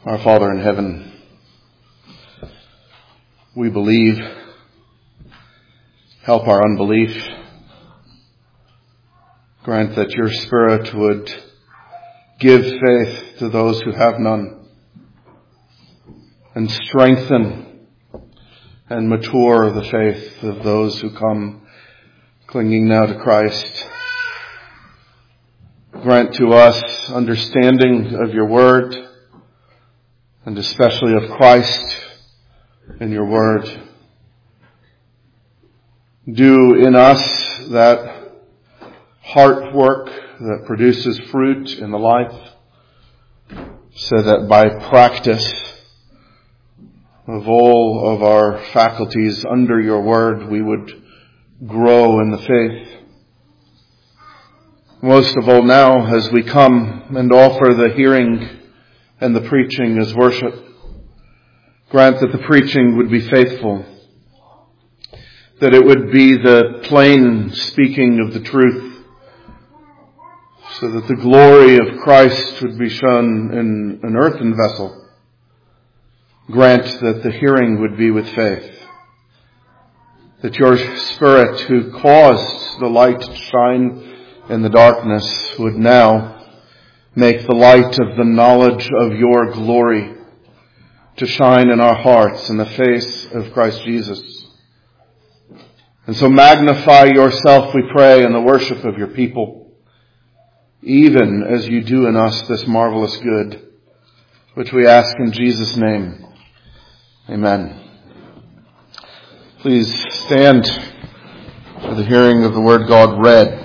Our Father in heaven, we believe. Help our unbelief. Grant that your Spirit would give faith to those who have none, and strengthen and mature the faith of those who come clinging now to Christ. Grant to us understanding of your word, and especially of Christ in your word. Do in us that heart work that produces fruit in the life, so that by practice of all of our faculties under your word, we would grow in the faith. Most of all now, as we come and offer the hearing and the preaching as worship, grant that the preaching would be faithful, that it would be the plain speaking of the truth, so that the glory of Christ would be shown in an earthen vessel. Grant that the hearing would be with faith, that your Spirit who caused the light to shine in the darkness would now make the light of the knowledge of your glory to shine in our hearts in the face of Christ Jesus. And so magnify yourself, we pray, in the worship of your people, even as you do in us this marvelous good, which we ask in Jesus' name. Amen. Please stand for the hearing of the word God read.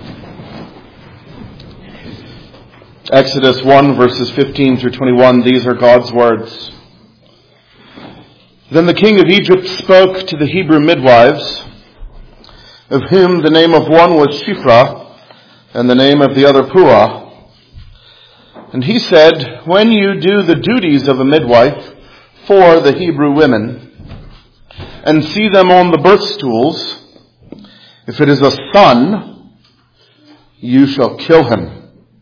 Exodus 1 verses 15 through 21, these are God's words. Then the king of Egypt spoke to the Hebrew midwives, of whom the name of one was Shiphrah, and the name of the other Puah. And he said, when you do the duties of a midwife for the Hebrew women, and see them on the birth stools, if it is a son, you shall kill him.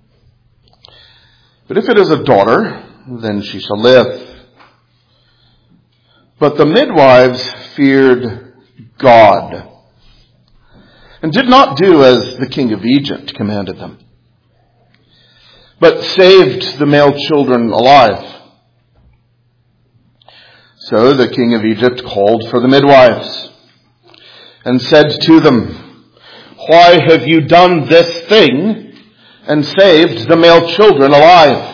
But if it is a daughter, then she shall live. But the midwives feared God, and did not do as the king of Egypt commanded them, but saved the male children alive. So the king of Egypt called for the midwives, and said to them, why have you done this thing, and saved the male children alive?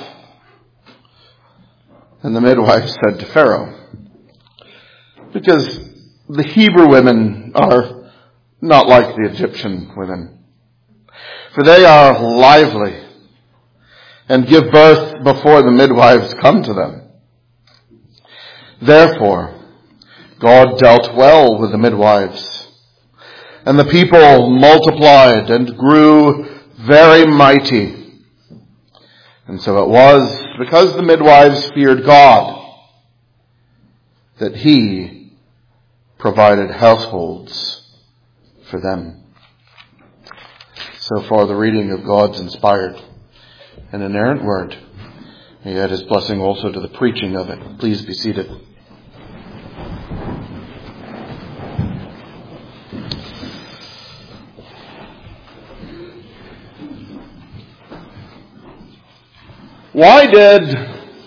And the midwife said to Pharaoh, because the Hebrew women are not like the Egyptian women, for they are lively and give birth before the midwives come to them. Therefore, God dealt well with the midwives, and the people multiplied and grew very mighty. And so it was, because the midwives feared God, that he provided households for them. So far the reading of God's inspired and inerrant word. May he add his blessing also to the preaching of it. Please be seated. Why did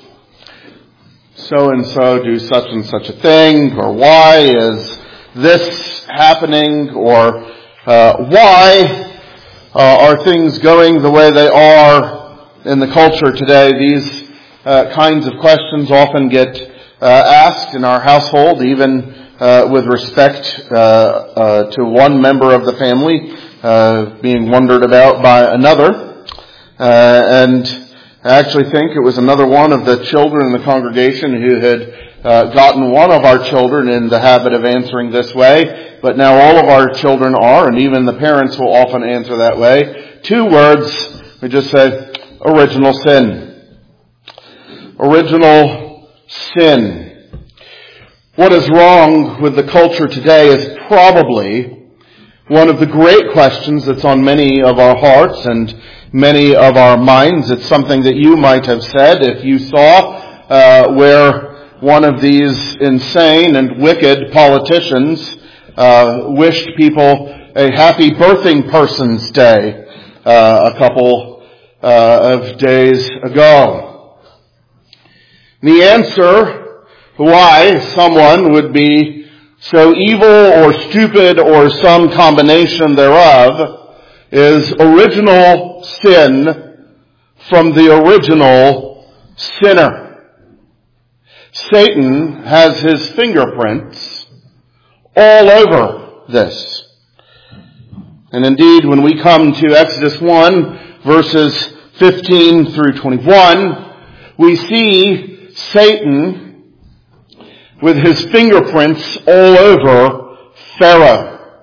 so-and-so do such and such a thing? Or why is this happening? Or why are things going the way they are in the culture today? These kinds of questions often get asked in our household, even with respect to one member of the family being wondered about by another. And I actually think it was another one of the children in the congregation who had gotten one of our children in the habit of answering this way, but now all of our children are, and even the parents will often answer that way. 2 words, we just say, original sin. Original sin. What is wrong with the culture today is probably one of the great questions that's on many of our hearts and many of our minds. It's something that you might have said if you saw where one of these insane and wicked politicians wished people a happy birthing person's day a couple of days ago. The answer why someone would be so evil or stupid or some combination thereof is original sin from the original sinner. Satan has his fingerprints all over this. And indeed, when we come to Exodus 1, verses 15 through 21, we see Satan with his fingerprints all over Pharaoh.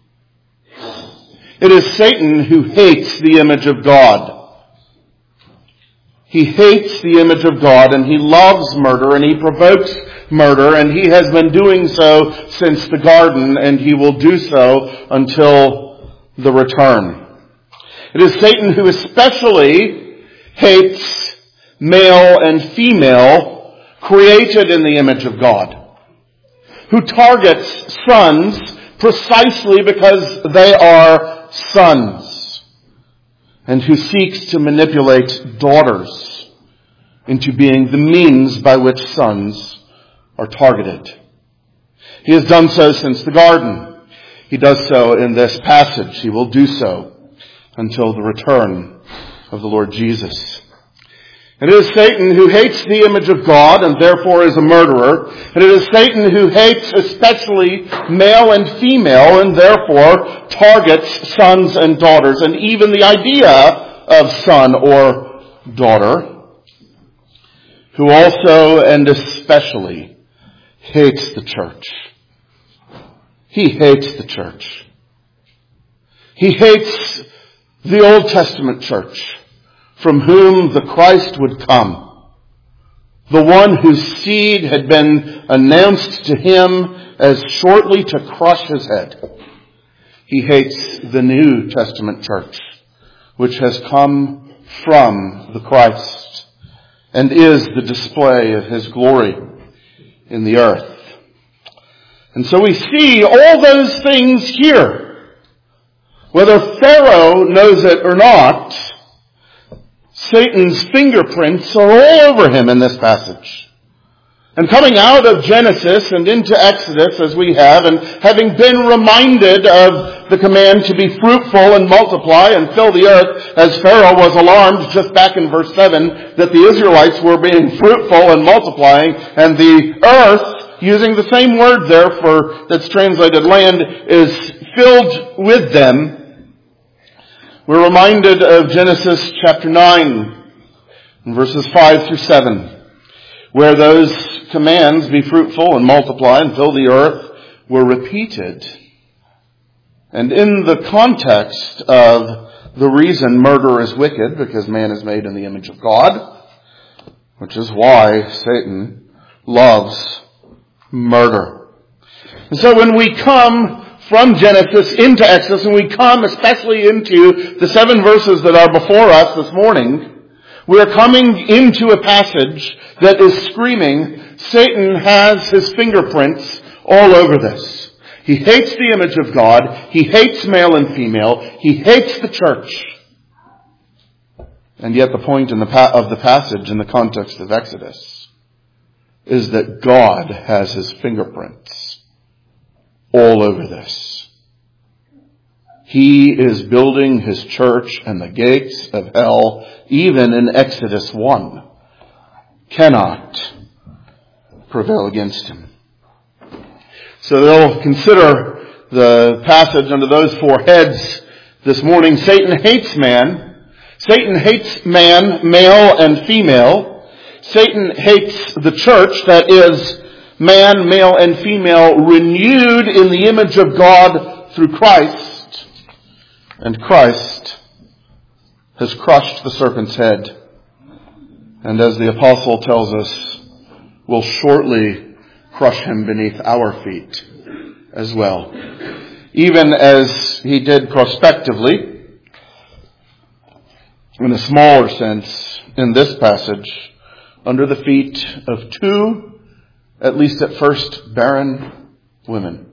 It is Satan who hates the image of God. He hates the image of God, and he loves murder, and he provokes murder, and he has been doing so since the garden, and he will do so until the return. It is Satan who especially hates male and female created in the image of God, who targets sons precisely because they are sons, and who seeks to manipulate daughters into being the means by which sons are targeted. He has done so since the garden. He does so in this passage. He will do so until the return of the Lord Jesus. It is Satan who hates the image of God and therefore is a murderer. And it is Satan who hates especially male and female and therefore targets sons and daughters, and even the idea of son or daughter, who also and especially hates the church. He hates the church. He hates the Old Testament church, from whom the Christ would come, the one whose seed had been announced to him as shortly to crush his head. He hates the New Testament church, which has come from the Christ and is the display of his glory in the earth. And so we see all those things here. Whether Pharaoh knows it or not, Satan's fingerprints are all over him in this passage. And coming out of Genesis and into Exodus as we have, and having been reminded of the command to be fruitful and multiply and fill the earth, as Pharaoh was alarmed just back in verse 7 that the Israelites were being fruitful and multiplying, and the earth, using the same word there for that's translated land, is filled with them. We're reminded of Genesis chapter 9, verses 5 through 7, where those commands, be fruitful and multiply and fill the earth, were repeated. And in the context of the reason murder is wicked, because man is made in the image of God, which is why Satan loves murder. And so when we come from Genesis into Exodus, and we come especially into the 7 verses that are before us this morning, we're coming into a passage that is screaming, Satan has his fingerprints all over this. He hates the image of God. He hates male and female. He hates the church. And yet the point of the passage in the context of Exodus is that God has his fingerprints all over this. He is building his church, and the gates of hell, even in Exodus 1, cannot prevail against him. So they'll consider the passage under those 4 heads this morning. Satan hates man. Satan hates man, male and female. Satan hates the church, that is, man, male, and female, renewed in the image of God through Christ. And Christ has crushed the serpent's head. And as the apostle tells us, will shortly crush him beneath our feet as well. Even as he did prospectively, in a smaller sense, in this passage, under the feet of two, at least at first, barren women.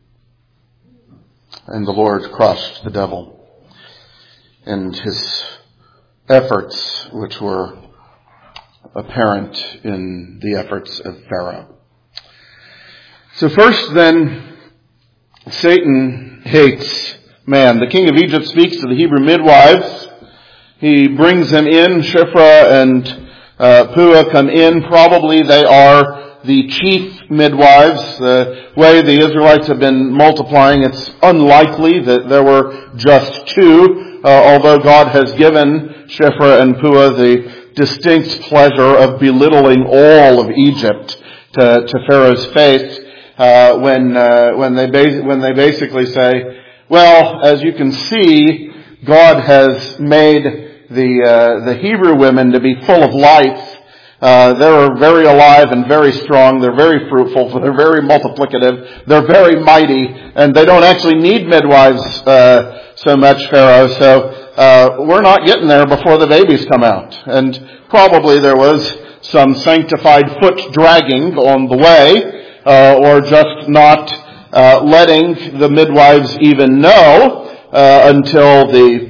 And the Lord crushed the devil and his efforts, which were apparent in the efforts of Pharaoh. So first then, Satan hates man. The king of Egypt speaks to the Hebrew midwives. He brings them in. Shiphrah and Puah come in. Probably they are the chief midwives. The way the Israelites have been multiplying, it's unlikely that there were just two, although God has given Shiphrah and Puah the distinct pleasure of belittling all of Egypt to Pharaoh's face, when they basically say, well, as you can see, God has made the Hebrew women to be full of life. They're very alive and very strong. They're very fruitful. They're very multiplicative. They're very mighty, and they don't actually need midwives so much, Pharaoh. So we're not getting there before the babies come out. And probably there was some sanctified foot dragging on the way, or just not letting the midwives even know until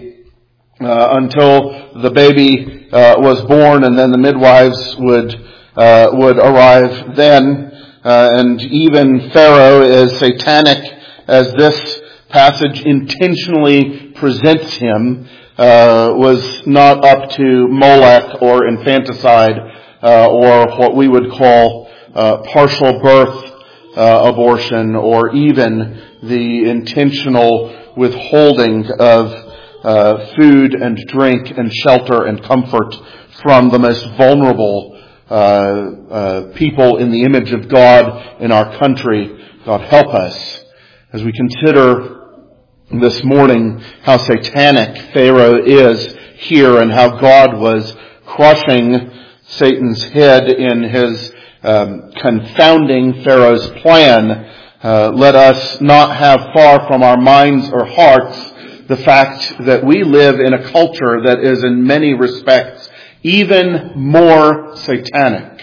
the baby was born, and then the midwives would arrive then. And even Pharaoh, as satanic as this passage intentionally presents him, was not up to Molech or infanticide, or what we would call partial birth abortion, or even the intentional withholding of food and drink and shelter and comfort from the most vulnerable people in the image of God in our country. God help us as we consider this morning how satanic Pharaoh is here, and how God was crushing Satan's head in his confounding Pharaoh's plan. Let us not have far from our minds or hearts the fact that we live in a culture that is in many respects even more satanic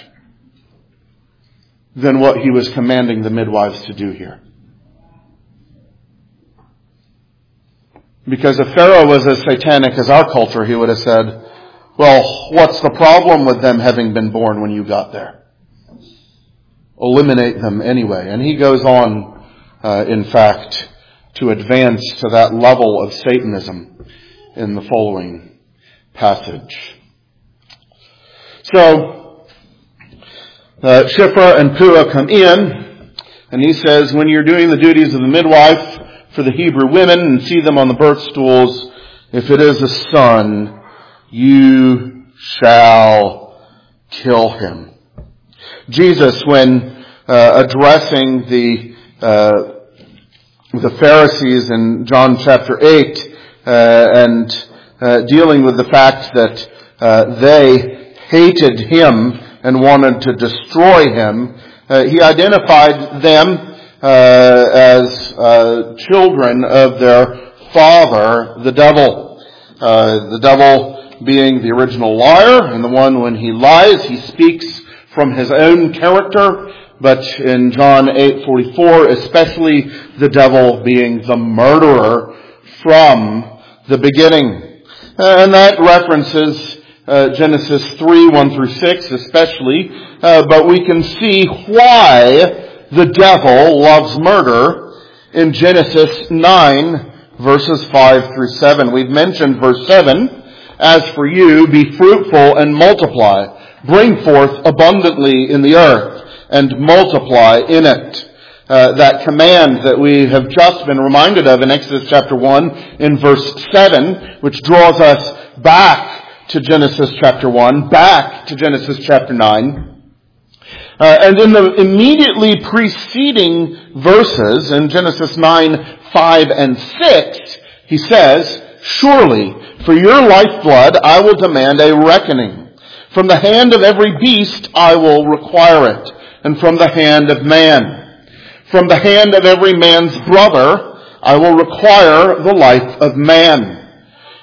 than what he was commanding the midwives to do here. Because if Pharaoh was as satanic as our culture, he would have said, well, what's the problem with them having been born when you got there? Eliminate them anyway. And he goes on, in fact, to advance to that level of Satanism in the following passage. So, Shiphrah and Puah come in, and he says, when you're doing the duties of the midwife for the Hebrew women and see them on the birth stools, if it is a son, you shall kill him. Jesus, when addressing the Pharisees in John chapter 8, and dealing with the fact that they hated him and wanted to destroy him, he identified them as children of their father, the devil. The devil being the original liar, and the one when he lies, he speaks from his own character. But in John 8:44, especially the devil being the murderer from the beginning. And that references Genesis 3:1-6 especially. But we can see why the devil loves murder in Genesis 9, verses 5-7. We've mentioned verse 7. As for you, be fruitful and multiply. Bring forth abundantly in the earth and multiply in it. That command that we have just been reminded of in Exodus chapter 1 in verse 7, which draws us back to Genesis chapter 1, back to Genesis chapter 9. And in the immediately preceding verses, in Genesis 9, 5, and 6, he says, surely for your lifeblood I will demand a reckoning. From the hand of every beast I will require it, and from the hand of man. From the hand of every man's brother I will require the life of man.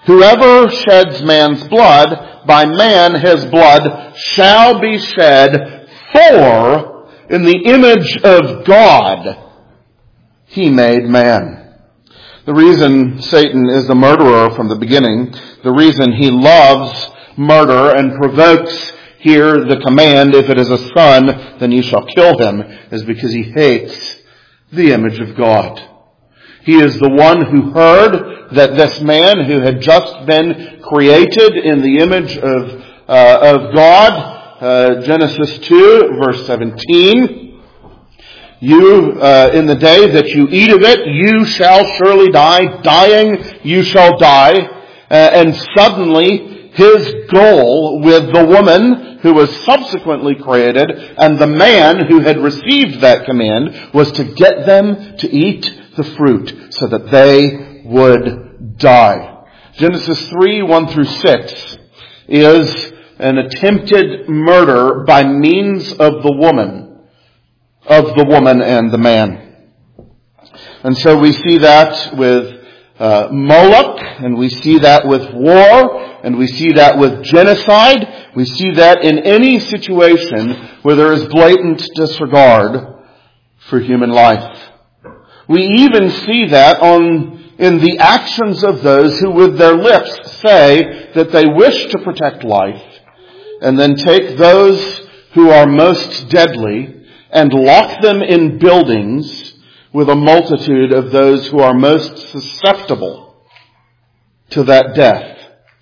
Whoever sheds man's blood, by man his blood shall be shed, for in the image of God he made man. The reason Satan is the murderer from the beginning, the reason he loves murder and provokes here the command, if it is a son, then you shall kill him, is because he hates the image of God. He is the one who heard that this man who had just been created in the image of God, Genesis 2, verse 17, you, in the day that you eat of it, you shall surely die. Dying, you shall die. And suddenly, his goal with the woman who was subsequently created and the man who had received that command was to get them to eat the fruit so that they would die. Genesis 3, 1 through 6 is an attempted murder by means of the woman and the man. And so we see that with Moloch, and we see that with war, and we see that with genocide. We see that in any situation where there is blatant disregard for human life. We even see that in the actions of those who with their lips say that they wish to protect life, and then take those who are most deadly and lock them in buildings with a multitude of those who are most susceptible to that death.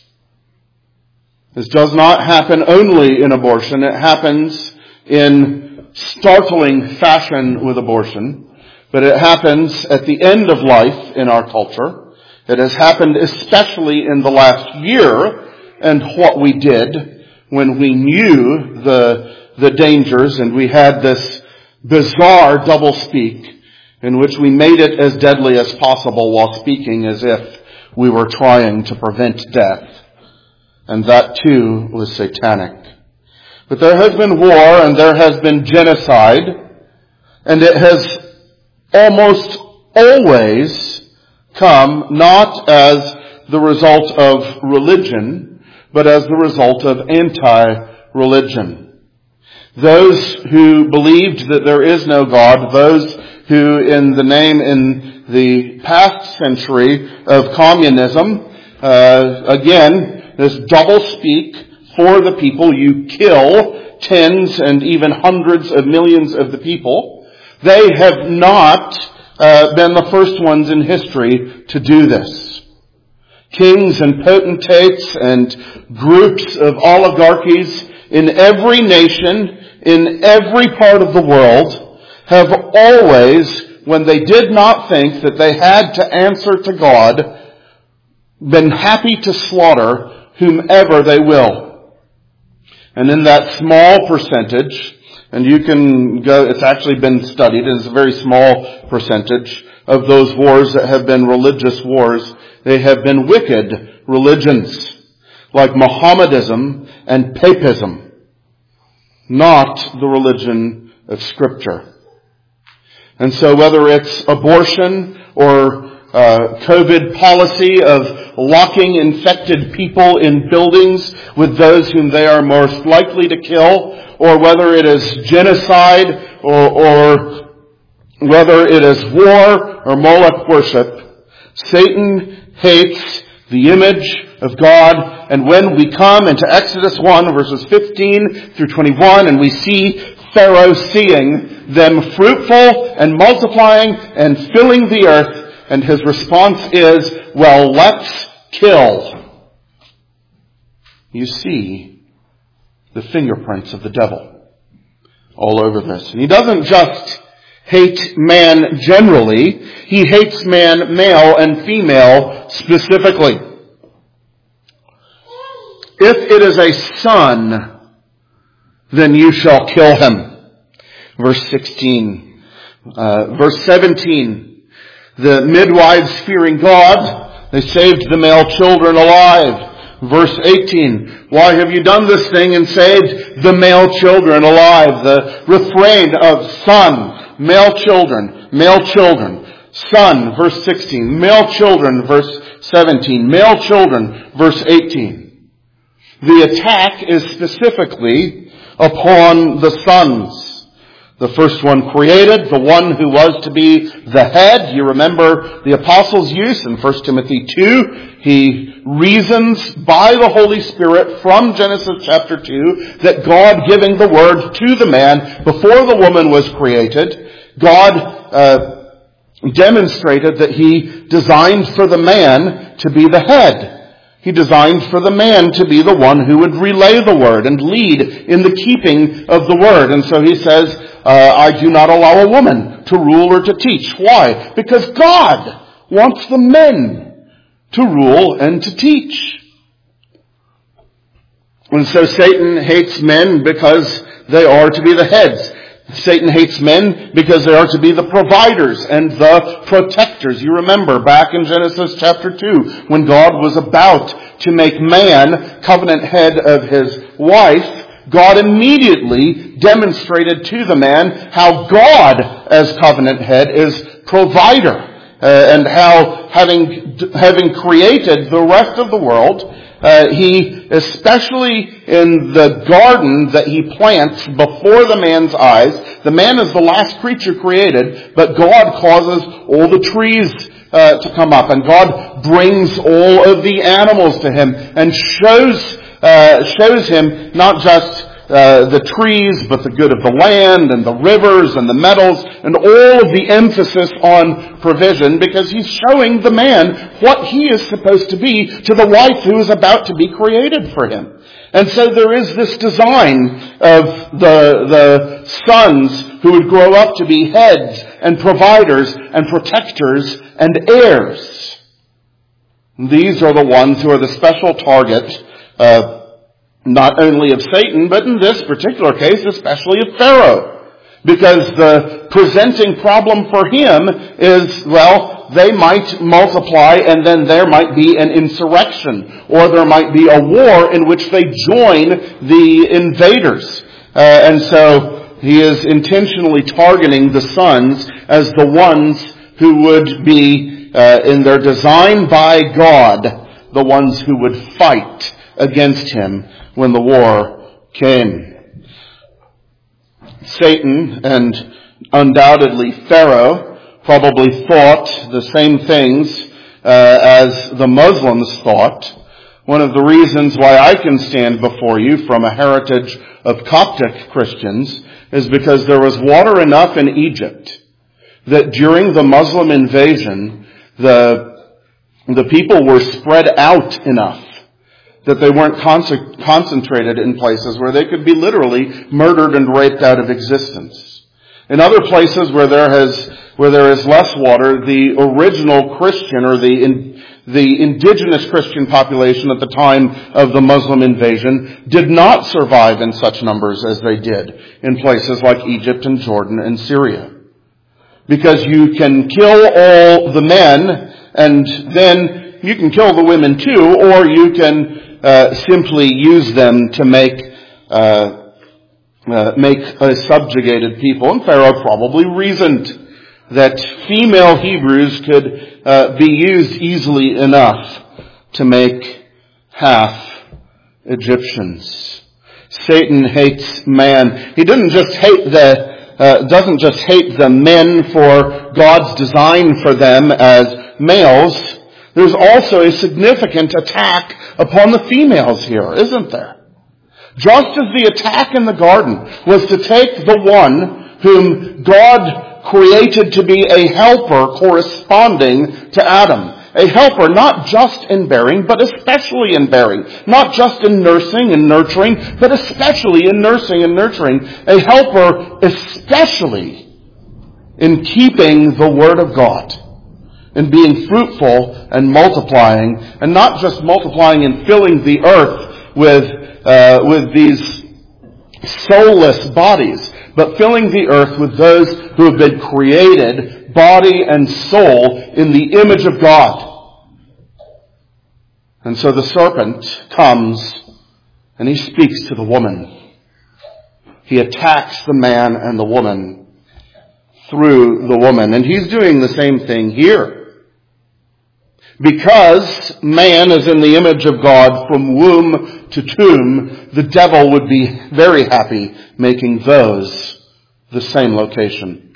This does not happen only in abortion. It happens in startling fashion with abortion. But it happens at the end of life in our culture. It has happened especially in the last year and what we did when we knew the dangers and we had this bizarre doublespeak in which we made it as deadly as possible while speaking as if we were trying to prevent death. And that too was satanic. But there has been war and there has been genocide, and it has almost always come not as the result of religion, but as the result of anti-religion. Those who believed that there is no God, those who in the past century of communism, again, this doublespeak for the people, you kill tens and even hundreds of millions of the people. They have not been the first ones in history to do this. Kings and potentates and groups of oligarchies in every nation, in every part of the world, have always, when they did not think that they had to answer to God, been happy to slaughter whomever they will. And in that small percentage, and you can go, it's actually been studied, it's a very small percentage of those wars that have been religious wars. They have been wicked religions, like Mohammedanism and Papism, not the religion of Scripture. And so whether it's abortion or COVID policy of locking infected people in buildings with those whom they are most likely to kill, or whether it is genocide or whether it is war or Moloch worship, Satan hates the image of God. And when we come into Exodus 1 verses 15 through 21 and we see Pharaoh seeing them fruitful and multiplying and filling the earth, and his response is, well, let's kill. You see the fingerprints of the devil all over this. And he doesn't just hate man generally. He hates man, male and female, specifically. If it is a son, then you shall kill him. Verse 16. Verse 17. The midwives fearing God, they saved the male children alive. Verse 18. Why have you done this thing and saved the male children alive? The refrain of son, male children, Son, verse 16. Male children, verse 17. Male children, verse 18. The attack is specifically upon the sons. The first one created, the one who was to be the head. You remember the apostle's use in 1 Timothy 2. He reasons by the Holy Spirit from Genesis chapter 2 that God giving the word to the man before the woman was created, God demonstrated that He designed for the man to be the head. He designed for the man to be the one who would relay the word and lead in the keeping of the word. And so he says, I do not allow a woman to rule or to teach. Why? Because God wants the men to rule and to teach. And so Satan hates men because they are to be the heads. Satan hates men because they are to be the providers and the protectors. You remember back in Genesis chapter 2 when God was about to make man covenant head of his wife, God immediately demonstrated to the man how God as covenant head is provider and how having created the rest of the world, He, especially in the garden that He plants before the man's eyes, the man is the last creature created, but God causes all the trees to come up, and God brings all of the animals to him and shows him not just the trees, but the good of the land and the rivers and the metals and all of the emphasis on provision, because He's showing the man what he is supposed to be to the wife who is about to be created for him. And so there is this design of the sons who would grow up to be heads and providers and protectors and heirs. These are the ones who are the special target not only of Satan, but in this particular case, especially of Pharaoh. Because the presenting problem for him is, well, they might multiply and then there might be an insurrection, or there might be a war in which they join the invaders. And so he is intentionally targeting the sons as the ones who would be, in their design by God, the ones who would fight against him when the war came. Satan and undoubtedly Pharaoh probably thought the same things as the Muslims thought. One of the reasons why I can stand before you from a heritage of Coptic Christians is because there was water enough in Egypt that during the Muslim invasion, the people were spread out enough that they weren't concentrated in places where they could be literally murdered and raped out of existence. In other places where there is less water, the original Christian or the indigenous Christian population at the time of the Muslim invasion did not survive in such numbers as they did in places like Egypt and Jordan and Syria. Because you can kill all the men and then you can kill the women too, or you can simply use them to make a subjugated people. And Pharaoh probably reasoned that female Hebrews could be used easily enough to make half Egyptians. Satan hates man. He doesn't just hate the men for God's design for them as males. There's also a significant attack upon the females here, isn't there? Just as the attack in the garden was to take the one whom God created to be a helper corresponding to Adam. A helper not just in bearing, but especially in bearing. Not just in nursing and nurturing, but especially in nursing and nurturing. A helper especially in keeping the Word of God. And being fruitful and multiplying, and not just multiplying and filling the earth with these soulless bodies, but filling the earth with those who have been created, body and soul, in the image of God. And so the serpent comes and he speaks to the woman. He attacks the man and the woman through the woman. And he's doing the same thing here. Because man is in the image of God from womb to tomb, the devil would be very happy making those the same location.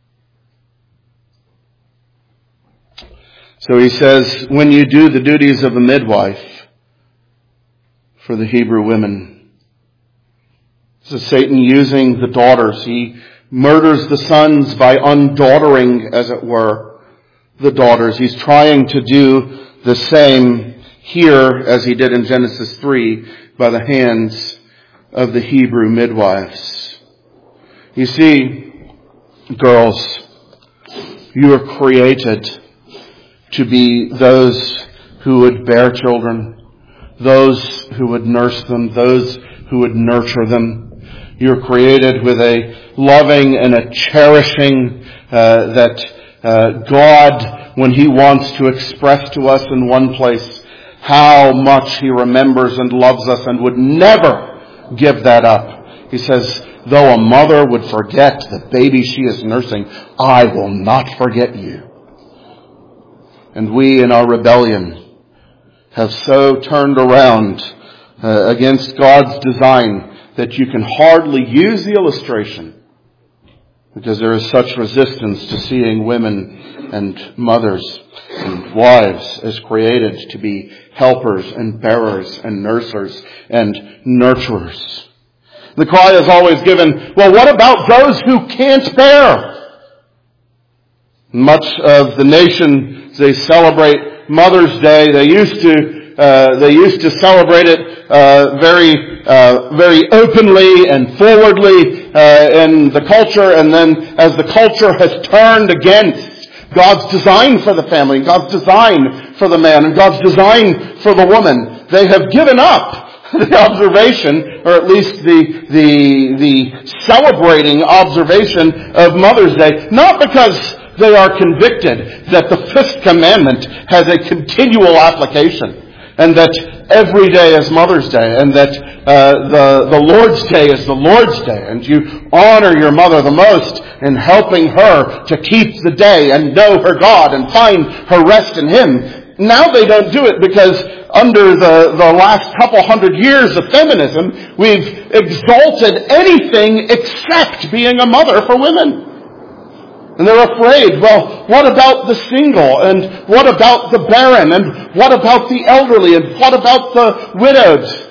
So he says, when you do the duties of a midwife for the Hebrew women. This is Satan using the daughters. He murders the sons by undaughtering, as it were, the daughters. He's trying to do the same here as he did in Genesis 3 by the hands of the Hebrew midwives. You see, girls, you are created to be those who would bear children, those who would nurse them, those who would nurture them. You're created with a loving and a cherishing that God, when He wants to express to us in one place how much He remembers and loves us and would never give that up. He says, though a mother would forget the baby she is nursing, I will not forget you. And we in our rebellion have so turned around against God's design that you can hardly use the illustration, because there is such resistance to seeing women and mothers and wives as created to be helpers and bearers and nursers and nurturers. The cry is always given, well, what about those who can't bear? Much of the nation, they celebrate Mother's Day. They used to celebrate it very openly and forwardly in the culture. And then, as the culture has turned against God's design for the family, God's design for the man, and God's design for the woman, they have given up the observation, or at least the celebrating observation of Mother's Day, not because they are convicted that the fifth commandment has a continual application, and that every day is Mother's Day, and that the Lord's Day is the Lord's Day, and you honor your mother the most in helping her to keep the day and know her God and find her rest in Him. Now they don't do it because under the last couple hundred years of feminism, we've exalted anything except being a mother for women. And they're afraid, well, what about the single? And what about the barren? And what about the elderly? And what about the widowed?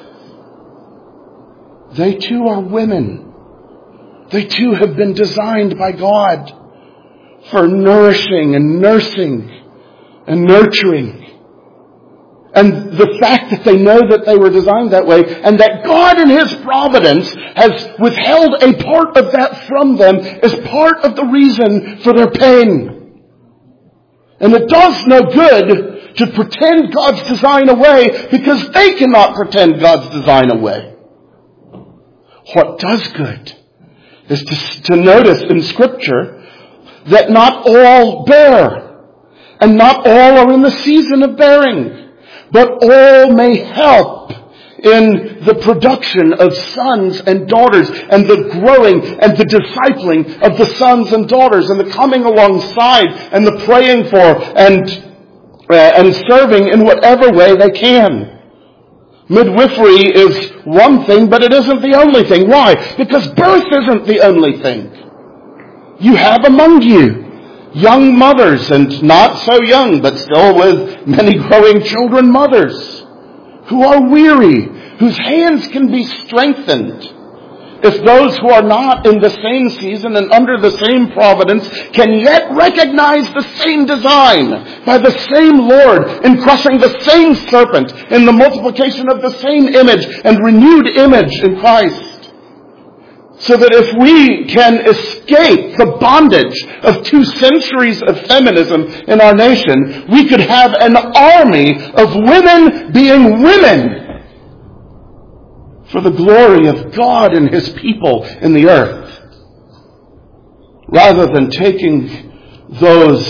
They too are women. They too have been designed by God for nourishing and nursing and nurturing. And the fact that they know that they were designed that way, and that God in His providence has withheld a part of that from them, is part of the reason for their pain. And it does no good to pretend God's design away, because they cannot pretend God's design away. What does good is to notice in Scripture that not all bear, and not all are in the season of bearing, but all may help in the production of sons and daughters, and the growing and the discipling of the sons and daughters, and the coming alongside and the praying for and serving in whatever way they can. Midwifery is one thing, but it isn't the only thing. Why? Because birth isn't the only thing. You have among you young mothers, and not so young, but still with many growing children, mothers who are weary, whose hands can be strengthened. If those who are not in the same season and under the same providence can yet recognize the same design by the same Lord in crushing the same serpent, in the multiplication of the same image and renewed image in Christ, so that if we can escape the bondage of 2 centuries of feminism in our nation, we could have an army of women being women for the glory of God and His people in the earth. Rather than taking those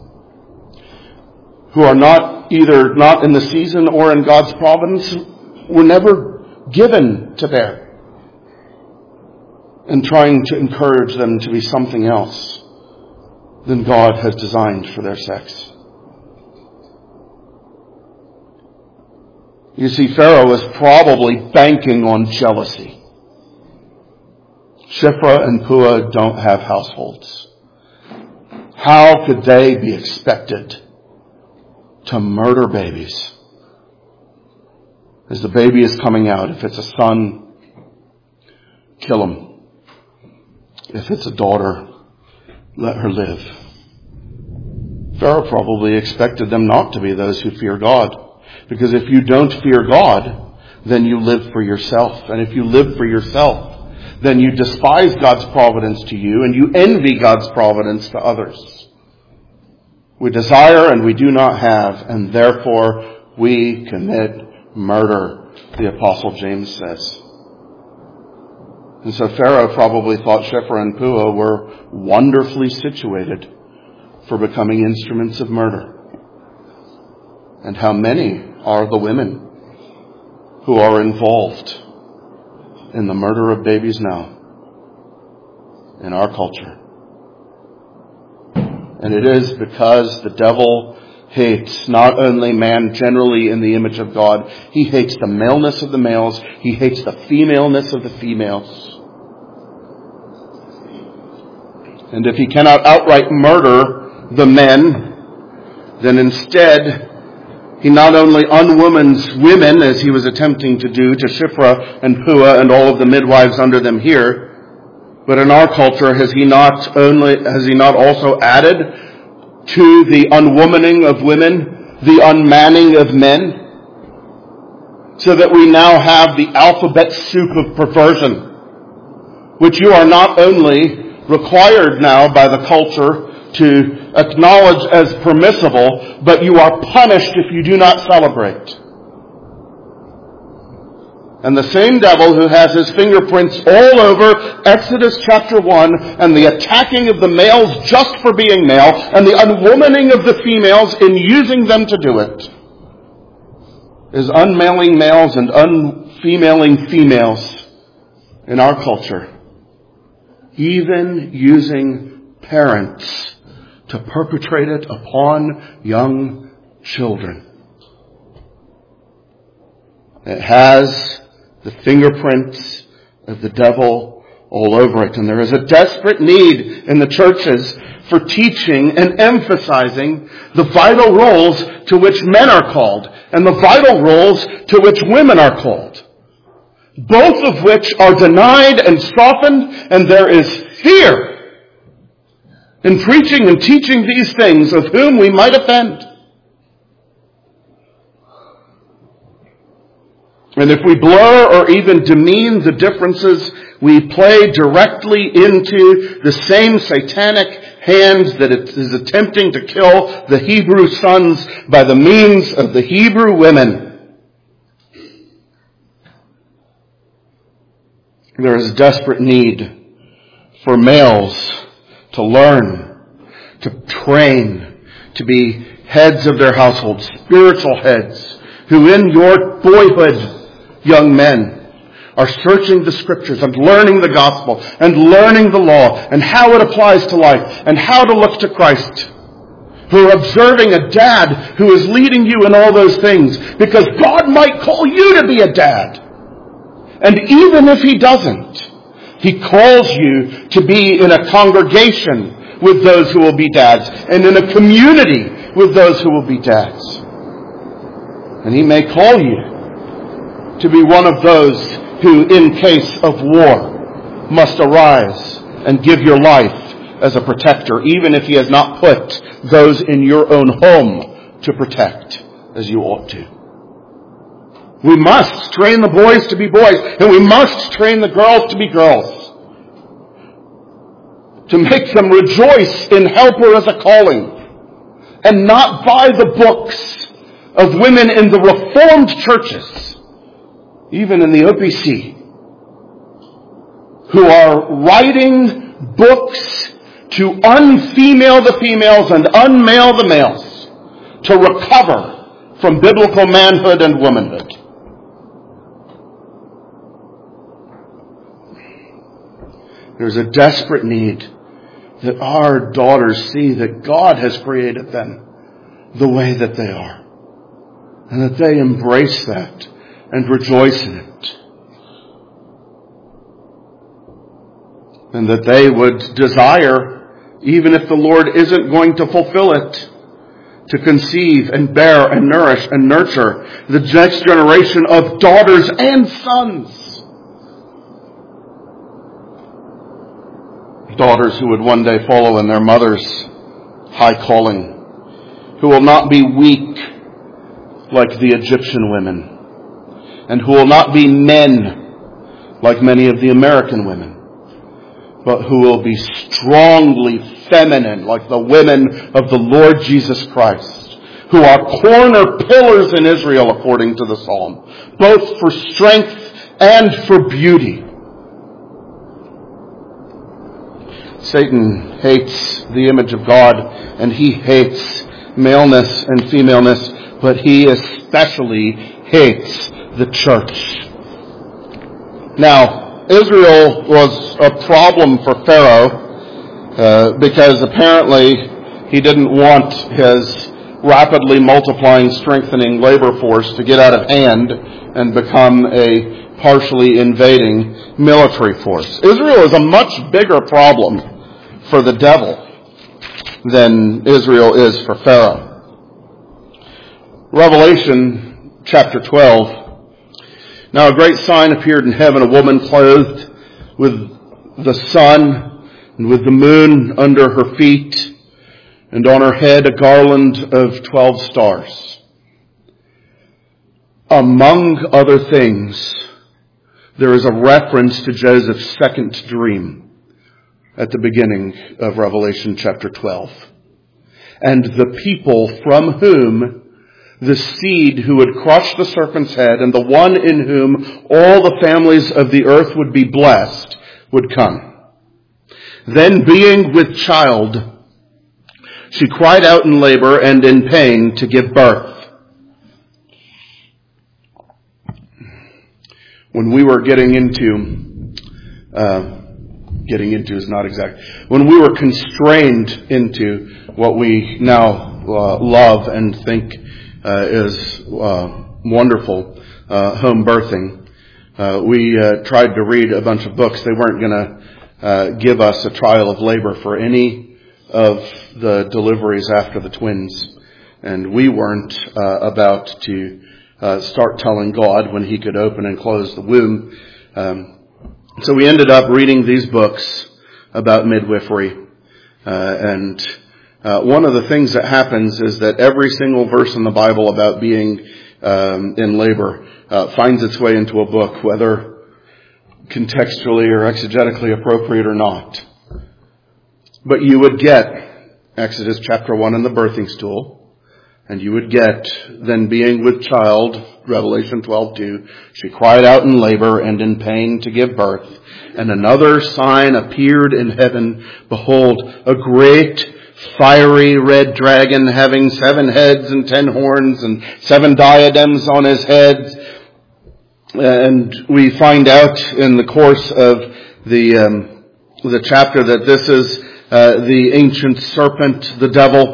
who are either not in the season or in God's providence, were never given to bear, and trying to encourage them to be something else than God has designed for their sex. You see, Pharaoh was probably banking on jealousy. Shiphrah and Puah don't have households. How could they be expected to murder babies? As the baby is coming out, if it's a son, kill him. If it's a daughter, let her live. Pharaoh probably expected them not to be those who fear God. Because if you don't fear God, then you live for yourself. And if you live for yourself, then you despise God's providence to you and you envy God's providence to others. We desire and we do not have, and therefore we commit murder, the Apostle James says. And so Pharaoh probably thought Shiphrah and Puah were wonderfully situated for becoming instruments of murder. And how many are the women who are involved in the murder of babies now in our culture? And it is because the devil hates not only man generally in the image of God, he hates the maleness of the males, he hates the femaleness of the females. And if he cannot outright murder the men, then instead he not only unwomans women, as he was attempting to do to Shiphrah and Puah and all of the midwives under them here, but in our culture has he not also added to the unwomaning of women, the unmanning of men, so that we now have the alphabet soup of perversion, which you are not only required now by the culture to acknowledge as permissible, but you are punished if you do not celebrate. And the same devil who has his fingerprints all over Exodus chapter 1 and the attacking of the males just for being male and the unwomaning of the females in using them to do it is unmaling males and unfemaling females in our culture. Even using parents to perpetrate it upon young children. It has the fingerprints of the devil all over it. And there is a desperate need in the churches for teaching and emphasizing the vital roles to which men are called and the vital roles to which women are called. Both of which are denied and softened, and there is fear in preaching and teaching these things of whom we might offend. And if we blur or even demean the differences, we play directly into the same satanic hand that it is attempting to kill the Hebrew sons by the means of the Hebrew women. There is a desperate need for males to learn, to train, to be heads of their households, spiritual heads, who in your boyhood, young men, are searching the scriptures and learning the gospel and learning the law and how it applies to life and how to look to Christ. Who are observing a dad who is leading you in all those things because God might call you to be a dad. And even if he doesn't, he calls you to be in a congregation with those who will be dads and in a community with those who will be dads. And he may call you to be one of those who, in case of war, must arise and give your life as a protector, even if he has not put those in your own home to protect as you ought to. We must train the boys to be boys, and we must train the girls to be girls. To make them rejoice in helper as a calling, and not buy the books of women in the Reformed churches, even in the OPC, who are writing books to unfemale the females and unmale the males to recover from biblical manhood and womanhood. There's a desperate need that our daughters see that God has created them the way that they are, and that they embrace that and rejoice in it. And that they would desire, even if the Lord isn't going to fulfill it, to conceive and bear and nourish and nurture the next generation of daughters and sons. Daughters who would one day follow in their mother's high calling, who will not be weak like the Egyptian women, and who will not be men like many of the American women, but who will be strongly feminine like the women of the Lord Jesus Christ, who are corner pillars in Israel according to the Psalm, both for strength and for beauty. Satan hates the image of God, and he hates maleness and femaleness, but he especially hates the church. Now, Israel was a problem for Pharaoh because apparently he didn't want his rapidly multiplying, strengthening labor force to get out of hand and become a partially invading military force. Israel is a much bigger problem for the devil than Israel is for Pharaoh. Revelation chapter 12. Now a great sign appeared in heaven, a woman clothed with the sun and with the moon under her feet, and on her head a garland of 12 stars. Among other things, there is a reference to Joseph's second dream at the beginning of Revelation chapter 12. And the people from whom the seed who would crush the serpent's head, and the one in whom all the families of the earth would be blessed, would come. Then being with child, she cried out in labor and in pain to give birth. When we were getting into is not exact. When we were constrained into what we now love and think is wonderful, home birthing, we tried to read a bunch of books. They weren't going to give us a trial of labor for any of the deliveries after the twins. And we weren't about to start telling God when he could open and close the womb. So we ended up reading these books about midwifery. And one of the things that happens is that every single verse in the Bible about being in labor finds its way into a book, whether contextually or exegetically appropriate or not. But you would get Exodus chapter 1 in the birthing stool, and you would get, then being with child, Revelation 12:2, she cried out in labor and in pain to give birth. And another sign appeared in heaven. Behold, a great fiery red dragon having 7 heads and 10 horns and 7 diadems on his heads. And we find out in the course of the chapter that this is the ancient serpent, the devil.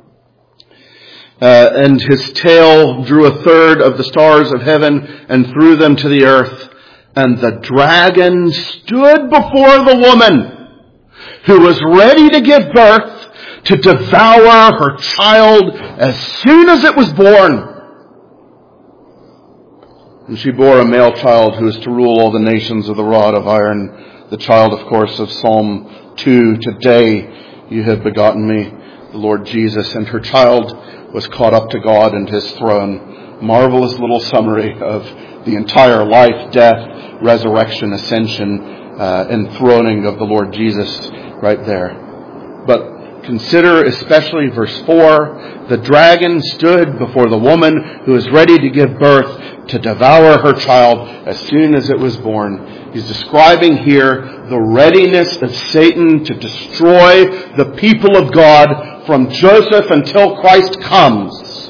And his tail drew 1/3 of the stars of heaven and threw them to the earth. And the dragon stood before the woman who was ready to give birth to devour her child as soon as it was born. And she bore a male child who is to rule all the nations with a rod of iron. The child, of course, of Psalm 2, today you have begotten me, the Lord Jesus. And her child was caught up to God and his throne. Marvelous little summary of the entire life, death, resurrection, ascension, enthroning of the Lord Jesus right there. But consider especially verse 4. The dragon stood before the woman who is ready to give birth to devour her child as soon as it was born. He's describing here the readiness of Satan to destroy the people of God from Joseph until Christ comes,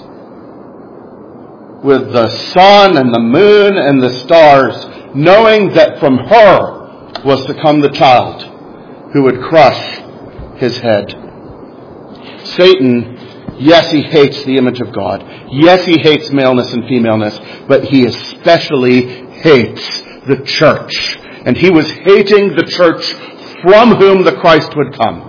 with the sun and the moon and the stars, knowing that from her was to come the child who would crush his head. Satan, yes, he hates the image of God. Yes, he hates maleness and femaleness, but he especially hates the church. And he was hating the church from whom the Christ would come.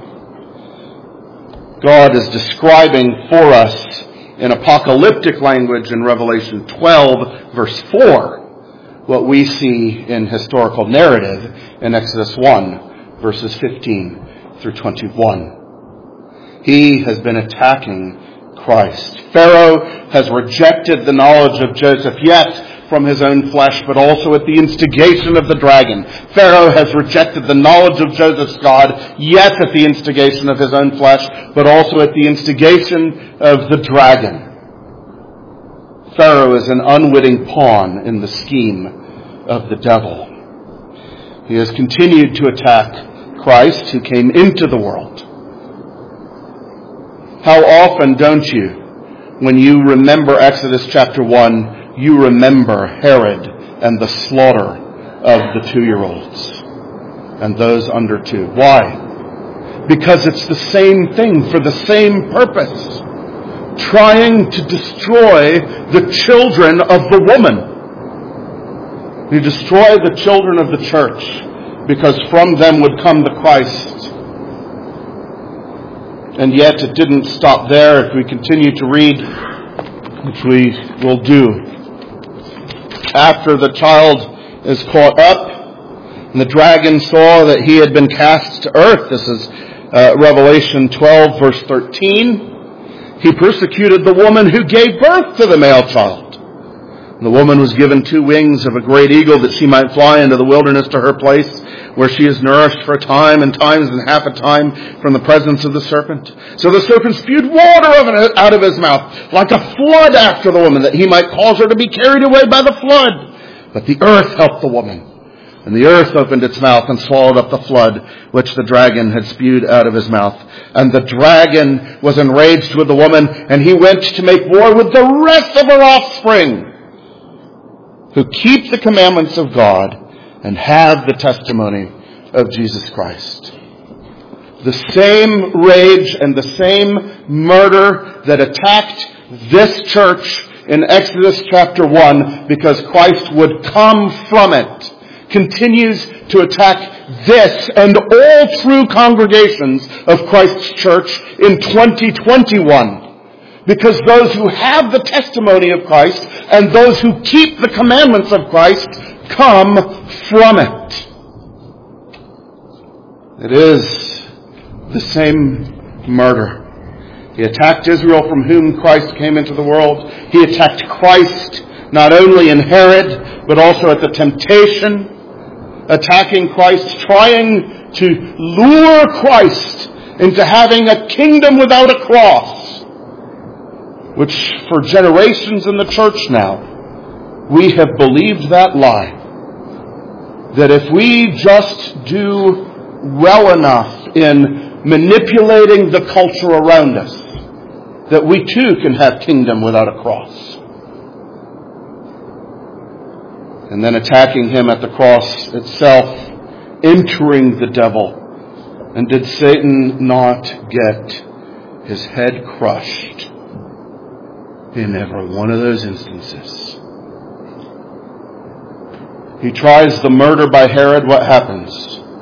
God is describing for us in apocalyptic language in Revelation 12, verse 4, what we see in historical narrative in Exodus 1, verses 15 through 21. He has been attacking Christ. Pharaoh has rejected the knowledge of Joseph, yet from his own flesh, but also at the instigation of the dragon. Pharaoh has rejected the knowledge of Joseph's God, yes, at the instigation of his own flesh, but also at the instigation of the dragon. Pharaoh is an unwitting pawn in the scheme of the devil. He has continued to attack Christ, who came into the world. How often, don't you, when you remember Exodus chapter 1, you remember Herod and the slaughter of the 2-year-olds and those under 2. Why? Because it's the same thing for the same purpose. Trying to destroy the children of the woman. You destroy the children of the church because from them would come the Christ. And yet it didn't stop there. If we continue to read, which we will do, after the child is caught up, and the dragon saw that he had been cast to earth. This is Revelation 12, verse 13. He persecuted the woman who gave birth to the male child. And the woman was given 2 wings of a great eagle that she might fly into the wilderness to her place, where she is nourished for a time and times and half a time from the presence of the serpent. So the serpent spewed water out of his mouth like a flood after the woman, that he might cause her to be carried away by the flood. But the earth helped the woman. And the earth opened its mouth and swallowed up the flood which the dragon had spewed out of his mouth. And the dragon was enraged with the woman, and he went to make war with the rest of her offspring, who keep the commandments of God and have the testimony of Jesus Christ. The same rage and the same murder that attacked this church in Exodus chapter 1, because Christ would come from it, continues to attack this and all true congregations of Christ's church in 2021. Because those who have the testimony of Christ and those who keep the commandments of Christ come from it. It is the same murder. He attacked Israel from whom Christ came into the world. He attacked Christ not only in Herod, but also at the temptation, attacking Christ, trying to lure Christ into having a kingdom without a cross, which for generations in the church now, we have believed that lie. That if we just do well enough in manipulating the culture around us, that we too can have kingdom without a cross. And then attacking him at the cross itself, entering the devil. And did Satan not get his head crushed in every one of those instances? He tries the murder by Herod. What happens?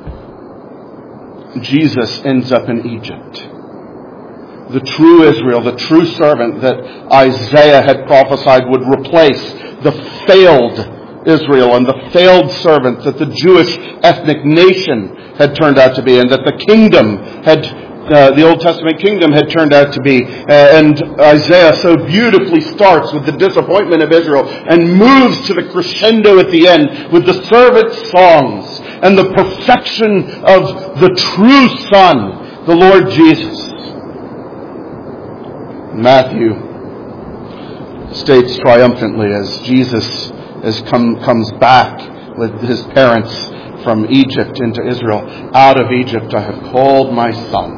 Jesus ends up in Egypt. The true Israel, the true servant that Isaiah had prophesied would replace the failed Israel and the failed servant that the Jewish ethnic nation had turned out to be, and that the kingdom had, the Old Testament kingdom had turned out to be. And Isaiah so beautifully starts with the disappointment of Israel and moves to the crescendo at the end with the servant songs and the perfection of the true Son, the Lord Jesus. Matthew states triumphantly as Jesus comes back with his parents from Egypt into Israel, "Out of Egypt I have called my son."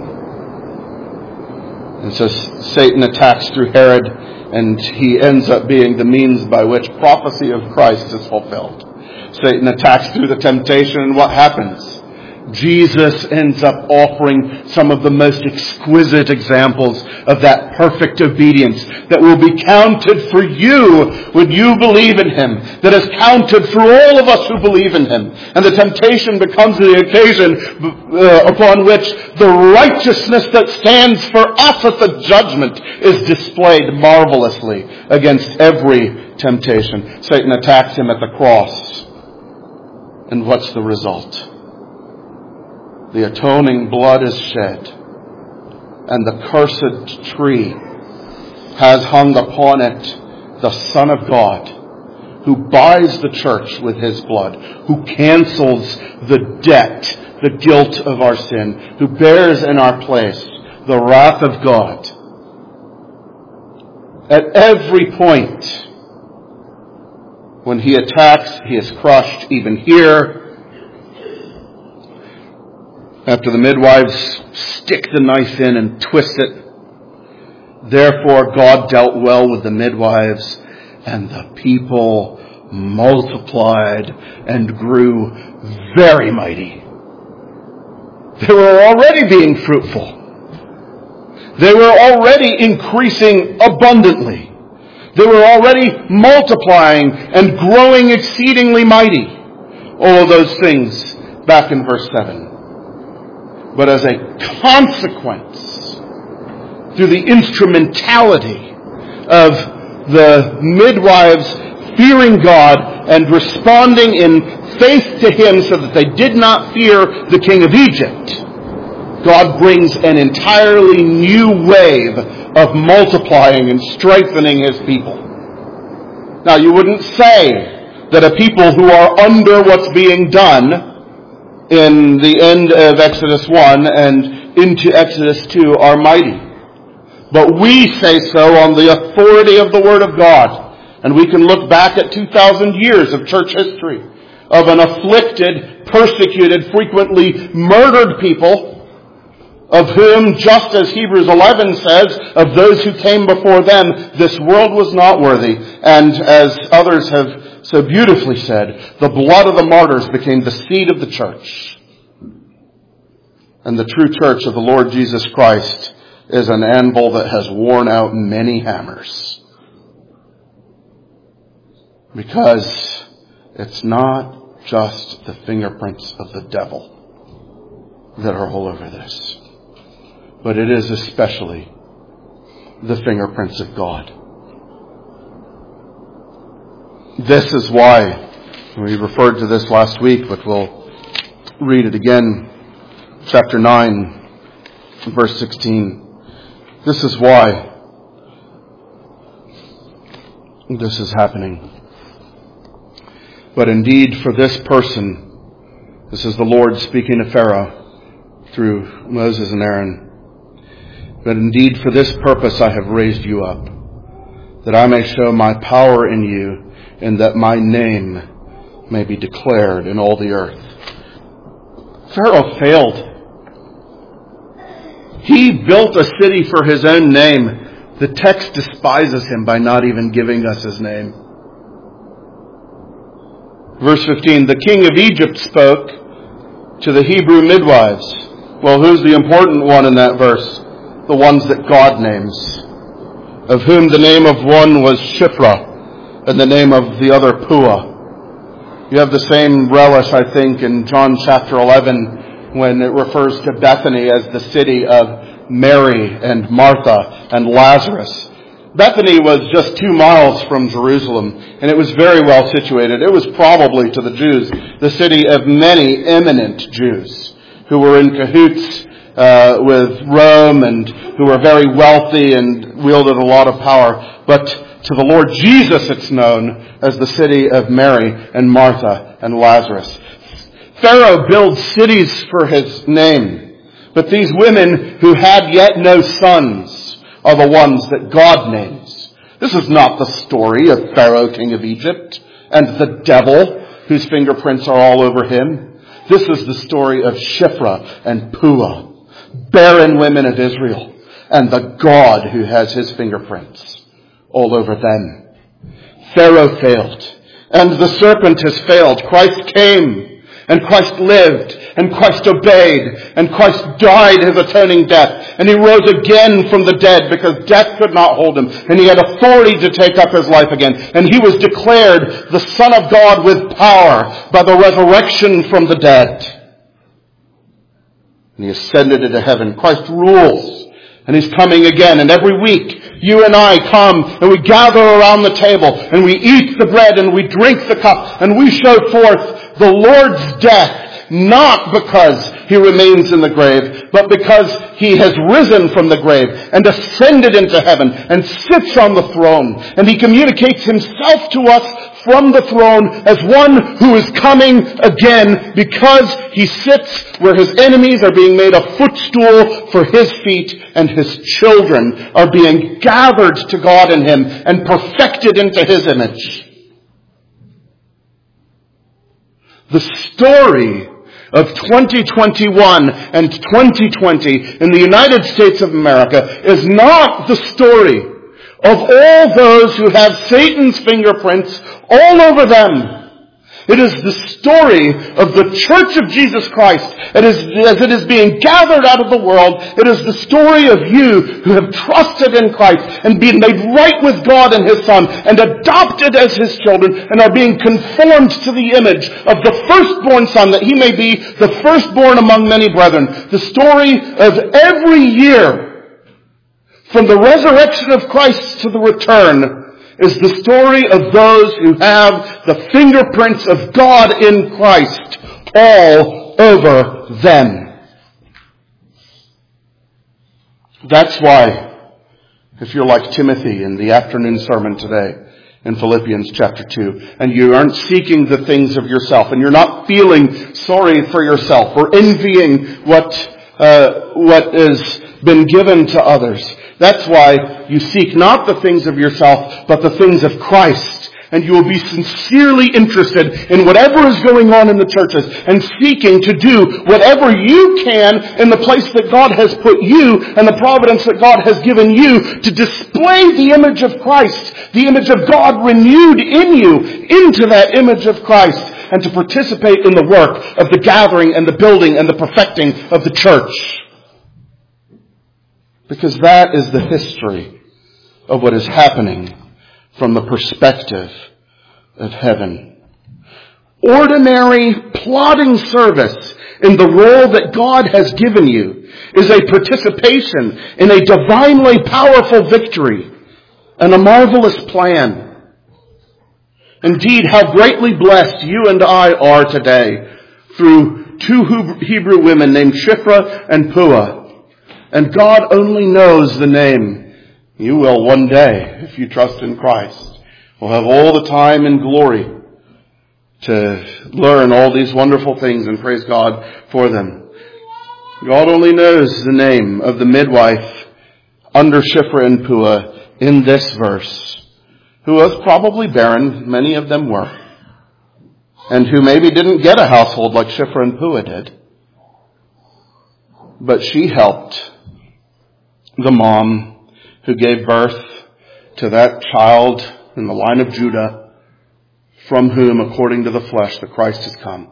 And so Satan attacks through Herod, and he ends up being the means by which prophecy of Christ is fulfilled. Satan attacks through the temptation, and what happens? Jesus ends up offering some of the most exquisite examples of that perfect obedience that will be counted for you when you believe in Him, that is counted for all of us who believe in Him. And the temptation becomes the occasion upon which the righteousness that stands for us at the judgment is displayed marvelously against every temptation. Satan attacks Him at the cross. And what's the result? The atoning blood is shed, and the cursed tree has hung upon it the Son of God, who buys the church with His blood, who cancels the debt, the guilt of our sin, who bears in our place the wrath of God. At every point, when He attacks, He is crushed. Even here, after the midwives stick the knife in and twist it, therefore God dealt well with the midwives, and the people multiplied and grew very mighty. They were already being fruitful. They were already increasing abundantly. They were already multiplying and growing exceedingly mighty. All of those things back in verse 7. But as a consequence, through the instrumentality of the midwives fearing God and responding in faith to Him so that they did not fear the king of Egypt, God brings an entirely new wave of multiplying and strengthening His people. Now, you wouldn't say that a people who are under what's being done in the end of Exodus 1 and into Exodus 2 are mighty. But we say so on the authority of the Word of God. And we can look back at 2,000 years of church history of an afflicted, persecuted, frequently murdered people, of whom, just as Hebrews 11 says, of those who came before them, this world was not worthy. And as others have so beautifully said, the blood of the martyrs became the seed of the church. And the true church of the Lord Jesus Christ is an anvil that has worn out many hammers. Because it's not just the fingerprints of the devil that are all over this, but it is especially the fingerprints of God. This is why, we referred to this last week, but we'll read it again. Chapter 9, verse 16. This is why this is happening. But indeed for this person, this is the Lord speaking to Pharaoh through Moses and Aaron. But indeed for this purpose I have raised you up, that I may show my power in you, and that my name may be declared in all the earth. Pharaoh failed. He built a city for his own name. The text despises him by not even giving us his name. Verse 15, the king of Egypt spoke to the Hebrew midwives. Well, who's the important one in that verse? The ones that God names, of whom the name of one was Shiphrah, and the name of the other Puah. You have the same relish, I think, in John chapter 11, when it refers to Bethany as the city of Mary and Martha and Lazarus. Bethany was just 2 miles from Jerusalem, and it was very well situated. It was probably, to the Jews, the city of many eminent Jews who were in cahoots with Rome and who were very wealthy and wielded a lot of power. But to the Lord Jesus, it's known as the city of Mary and Martha and Lazarus. Pharaoh builds cities for his name, but these women who had yet no sons are the ones that God names. This is not the story of Pharaoh, king of Egypt, and the devil whose fingerprints are all over him. This is the story of Shiphrah and Puah, barren women of Israel, and the God who has his fingerprints all over them. Pharaoh failed, and the serpent has failed. Christ came And Christ lived, and Christ obeyed, and Christ died his atoning death. And he rose again from the dead because death could not hold him. And he had authority to take up his life again. And he was declared the Son of God with power by the resurrection from the dead. And he ascended into heaven. Christ rules. And he's coming again. And every week, you and I come and we gather around the table and we eat the bread and we drink the cup and we show forth the Lord's death, not because he remains in the grave, but because he has risen from the grave and ascended into heaven and sits on the throne. And he communicates himself to us from the throne as one who is coming again because he sits where his enemies are being made a footstool for his feet and his children are being gathered to God in him and perfected into his image. The story of 2021 and 2020 in the United States of America is not the story of all those who have Satan's fingerprints all over them. It is the story of the Church of Jesus Christ. As it is being gathered out of the world, it is the story of you who have trusted in Christ and been made right with God and His Son and adopted as His children and are being conformed to the image of the firstborn Son that He may be the firstborn among many brethren. The story of every year from the resurrection of Christ to the return is the story of those who have the fingerprints of God in Christ all over them. That's why, if you're like Timothy in the afternoon sermon today in Philippians chapter 2, and you aren't seeking the things of yourself, and you're not feeling sorry for yourself or envying what has been given to others, that's why you seek not the things of yourself, but the things of Christ. And you will be sincerely interested in whatever is going on in the churches and seeking to do whatever you can in the place that God has put you and the providence that God has given you to display the image of Christ, the image of God renewed in you into that image of Christ, and to participate in the work of the gathering and the building and the perfecting of the church. Because that is the history of what is happening from the perspective of heaven. Ordinary plodding service in the role that God has given you is a participation in a divinely powerful victory and a marvelous plan. Indeed, how greatly blessed you and I are today through two Hebrew women named Shiphrah and Puah. And God only knows the name. You will one day, if you trust in Christ. We'll have all the time and glory to learn all these wonderful things and praise God for them. God only knows the name of the midwife under Shiphrah and Puah in this verse, who was probably barren, many of them were, and who maybe didn't get a household like Shiphrah and Puah did. But she helped the mom who gave birth to that child in the line of Judah, from whom, according to the flesh, the Christ has come.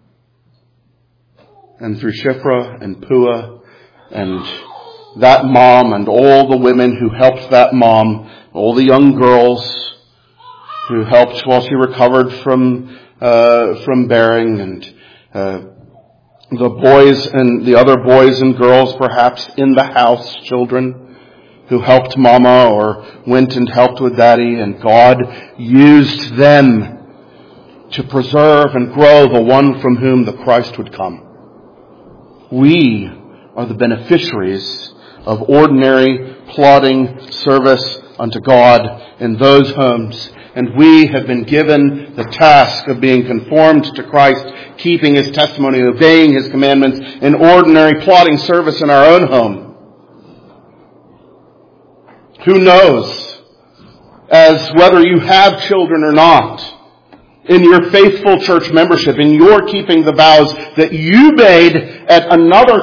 And through Shiphrah and Puah and that mom and all the women who helped that mom, all the young girls who helped while she recovered from bearing, and the boys and the other boys and girls perhaps in the house, children who helped mama or went and helped with daddy, and God used them to preserve and grow the one from whom the Christ would come. We are the beneficiaries of ordinary, plodding service unto God in those homes. And we have been given the task of being conformed to Christ, keeping His testimony, obeying His commandments in ordinary plodding service in our own home. Who knows, as whether you have children or not, in your faithful church membership, in your keeping the vows that you made at another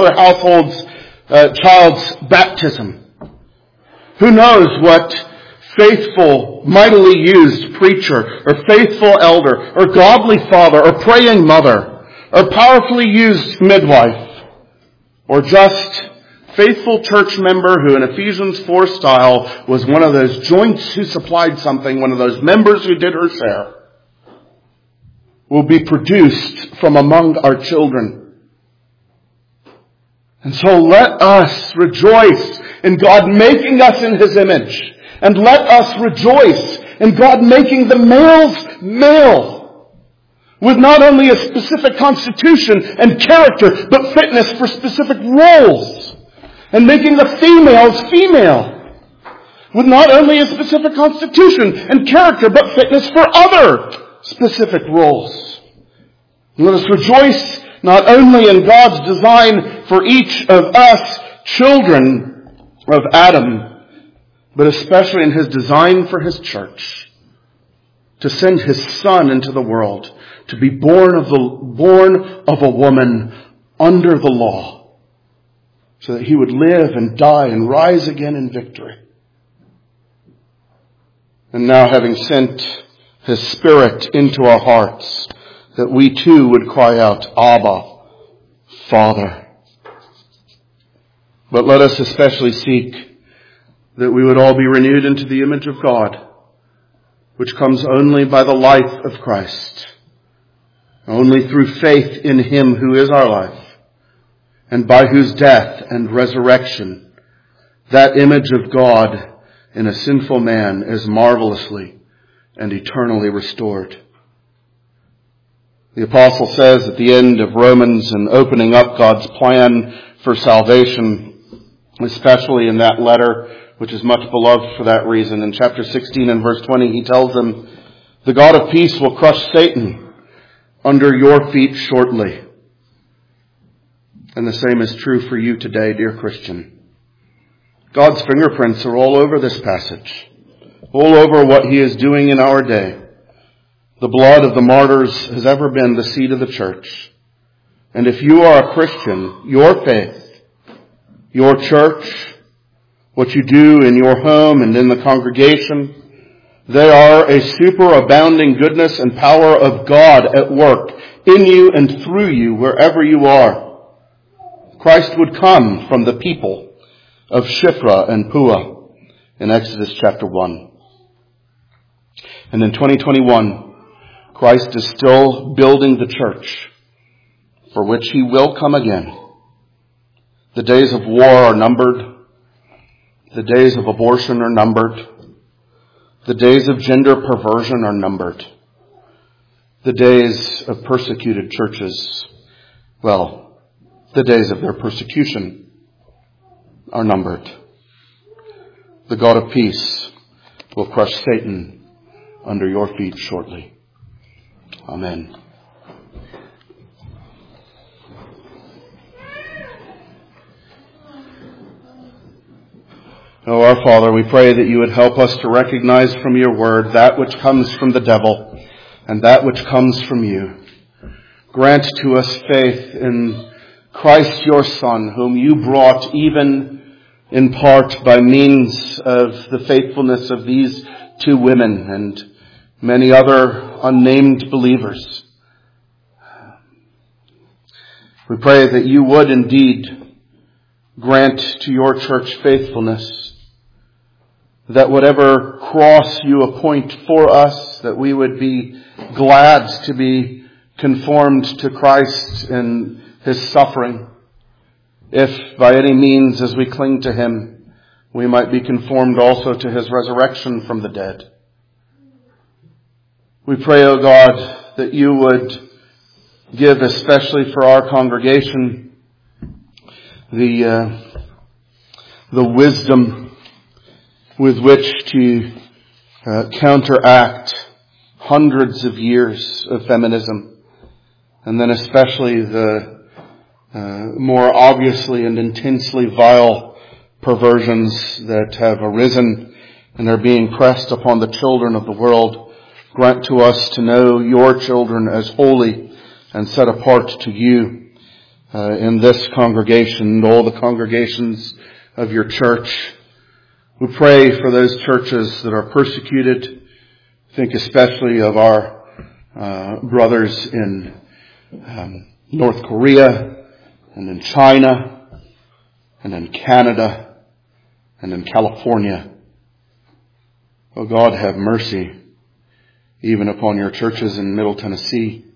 household's child's baptism. Who knows what faithful, mightily used preacher, or faithful elder, or godly father, or praying mother, or powerfully used midwife, or just faithful church member who in Ephesians 4 style was one of those joints who supplied something, one of those members who did her share, will be produced from among our children. And so let us rejoice in God making us in His image. And let us rejoice in God making the males male. With not only a specific constitution and character, but fitness for specific roles. And making the females female. With not only a specific constitution and character, but fitness for other specific roles. And let us rejoice not only in God's design for each of us, children of Adam, but especially in His design for His church, to send His Son into the world, to be born of a woman under the law, so that He would live and die and rise again in victory. And now, having sent His Spirit into our hearts, that we too would cry out, Abba, Father. But let us especially seek that we would all be renewed into the image of God, which comes only by the life of Christ, only through faith in Him who is our life, and by whose death and resurrection that image of God in a sinful man is marvelously and eternally restored. The apostle says at the end of Romans, and opening up God's plan for salvation, especially in that letter, which is much beloved for that reason. In chapter 16 and verse 20, he tells them, the God of peace will crush Satan under your feet shortly. And the same is true for you today, dear Christian. God's fingerprints are all over this passage, all over what He is doing in our day. The blood of the martyrs has ever been the seed of the church. And if you are a Christian, your faith, your church, what you do in your home and in the congregation, they are a superabounding goodness and power of God at work in you and through you wherever you are. Christ would come from the people of Shiphrah and Puah in Exodus chapter 1. And in 2021, Christ is still building the church, for which He will come again. The days of war are numbered. The days of abortion are numbered. The days of gender perversion are numbered. The days of persecuted churches, the days of their persecution are numbered. The God of peace will crush Satan under your feet shortly. Amen. Oh, our Father, we pray that you would help us to recognize from your word that which comes from the devil and that which comes from you. Grant to us faith in Christ your Son, whom you brought even in part by means of the faithfulness of these two women and many other unnamed believers. We pray that you would indeed grant to your church faithfulness, that whatever cross you appoint for us, that we would be glad to be conformed to Christ in His suffering, if by any means as we cling to Him, we might be conformed also to His resurrection from the dead. We pray, O God, that you would give, especially for our congregation, the wisdom with which to counteract hundreds of years of feminism, and then especially the more obviously and intensely vile perversions that have arisen and are being pressed upon the children of the world. Grant to us to know your children as holy and set apart to you in this congregation and all the congregations of your church. We pray for those churches that are persecuted. Think especially of our brothers in North Korea and in China and in Canada and in California. Oh God, have mercy even upon your churches in Middle Tennessee.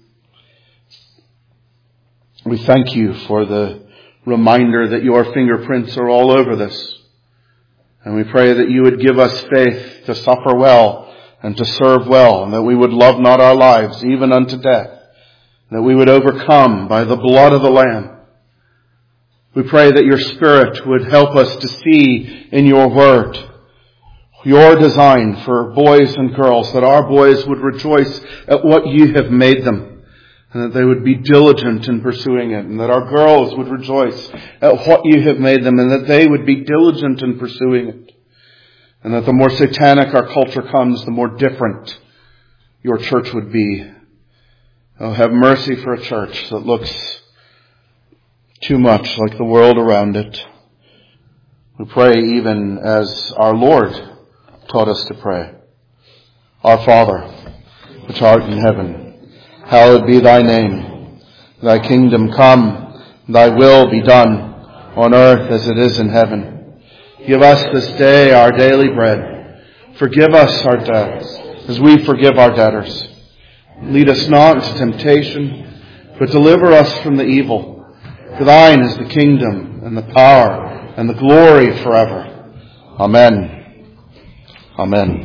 We thank you for the reminder that your fingerprints are all over this. And we pray that you would give us faith to suffer well and to serve well, and that we would love not our lives even unto death, that we would overcome by the blood of the Lamb. We pray that your Spirit would help us to see in your word your design for boys and girls, that our boys would rejoice at what you have made them, and that they would be diligent in pursuing it, and that our girls would rejoice at what you have made them, and that they would be diligent in pursuing it. And that the more satanic our culture comes, the more different your church would be. Oh, have mercy for a church that looks too much like the world around it. We pray even as our Lord taught us to pray. Our Father, which art in heaven, hallowed be thy name. Thy kingdom come, thy will be done, on earth as it is in heaven. Give us this day our daily bread. Forgive us our debts, as we forgive our debtors. Lead us not into temptation, but deliver us from the evil. For thine is the kingdom, and the power, and the glory forever. Amen. Amen.